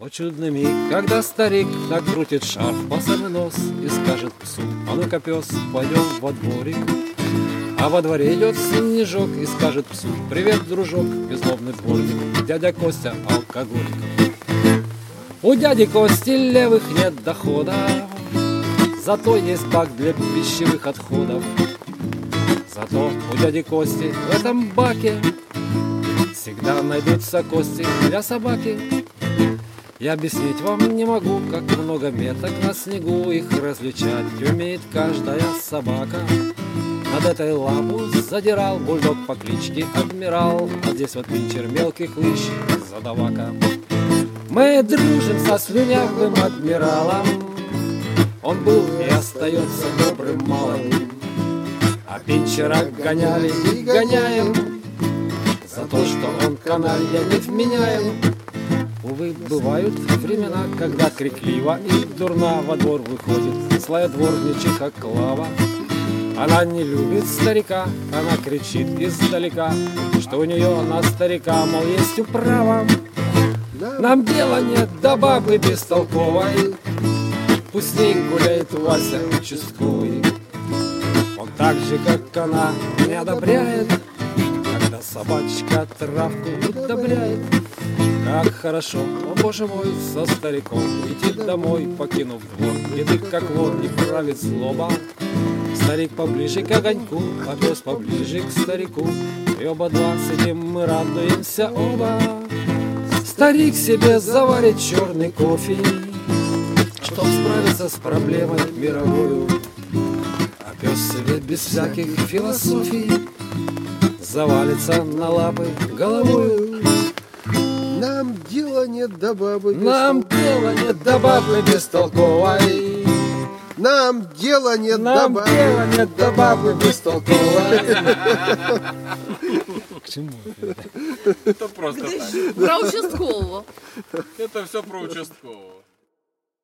О, чудный миг, когда старик накрутит шарф по самый нос и скажет псу: а ну-ка, пес, пойдем во дворик. А во дворе идет снежок и скажет псу: привет, дружок, безлобный дворник, дядя Костя алкоголик. У дяди Кости левых нет дохода, зато есть бак для пищевых отходов. Зато у дяди Кости в этом баке всегда найдутся кости для собаки. Я объяснить вам не могу, как много меток на снегу, их различать умеет каждая собака. Над этой лапу задирал бульдог по кличке Адмирал, а здесь вот пинчер мелкий хлыщ задавака. Мы дружим со слюнявым адмиралом, он был и остается добрым малым. А пинчера гоняли и гоняем за то, что он каналья невменяем. Увы, бывают времена, когда крикливо и дурна во двор выходит злая дворничиха Клава. Она не любит старика, она кричит издалека, что у нее на старика, мол, есть управа. Нам дела нет до бабы бестолковой, пусть с ней гуляет Вася участковый. Он так же, как она, не одобряет, когда собачка травку удобряет. Как хорошо, о боже мой, со стариком идти домой, покинув двор, где ты как вор не правит злоба. Старик поближе к огоньку, а пес поближе к старику, и оба два сидим, мы радуемся оба. Старик себе заварит черный кофе, чтоб справиться с проблемой мировою, а пес себе без всяких философий завалится на лапы головою. Нам дела нет до бабы бестолковой. Нам дела нет до бабы бестолковой. Нам дела нет Нам дела нет до бабы бестолковой. К чему? Это просто так. Про участкового. Это все про участкового.